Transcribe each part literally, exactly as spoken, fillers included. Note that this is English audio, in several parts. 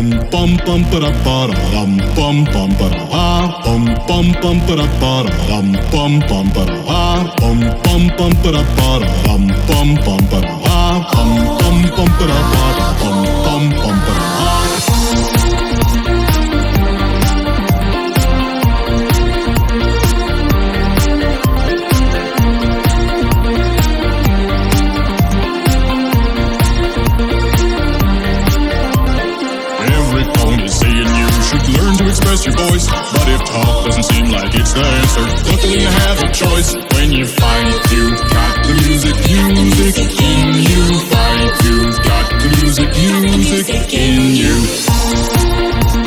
bum bum bum ba da ba da bum bum bum ba da ah bum bum bum ba da ba da bum bum bum ba da ah bum bum bum ba da ba da bum bum bum ba da ah bum bum bum ba da ba da bum bum bum ba da ah. Learn to express your voice, but if talk doesn't seem like it's the answer, luckily you have a choice. When you find you've got the music, music in you. Find you've got the music, music in you.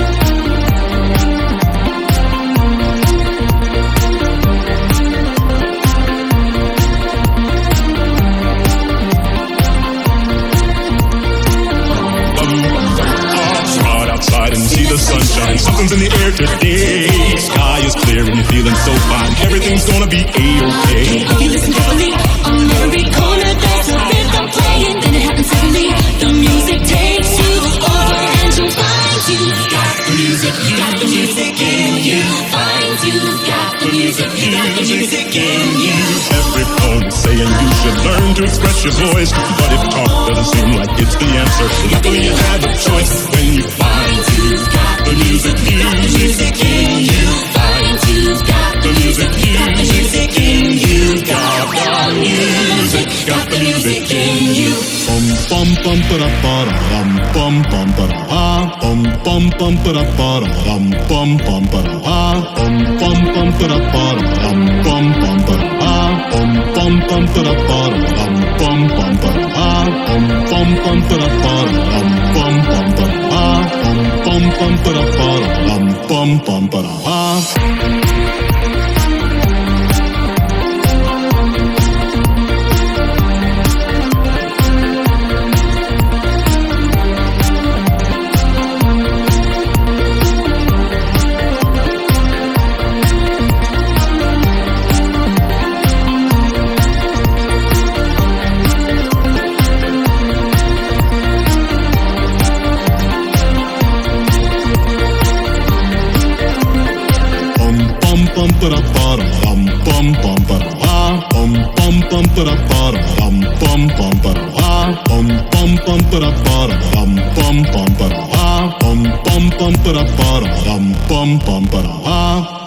And see the sunshine, something's in the air today. Sky is clear and you're feeling so fine. Everything's gonna be A-okay. If you listen carefully, on every corner there's a rhythm playing. Then it happens suddenly, the music takes you over, and you find you've got the music, you got the music in you. Find you've got the music, you got the music in you. Every phone is saying you should learn to express your voice, but if talk doesn't seem like it's the answer, luckily you have a choice. When you find you've got the music, music in you. Find you've got the music, music in you. Got the music, got the music in you. Bum bum bum ba da ba da bum bum bum ba da ah bum bum bum ba da ba da bum bum bum ba da ah bum bum bum ba da ba da bum bum bum ba da ah bum bum bum ba da ba da bum bum bum ba da ah bum bum bum ba da ba da bum bum bum ba da ah bum bum bum ba da ba da bum bum bum ba da ah. Bum ba da ba da bum bum bum ba da ah bum bum bum ba da ba da bum bum bum ba da ah bum bum bum ba da ba da bum bum bum ba da ah bum bum bum ba da ba da bum bum bum ba da ah.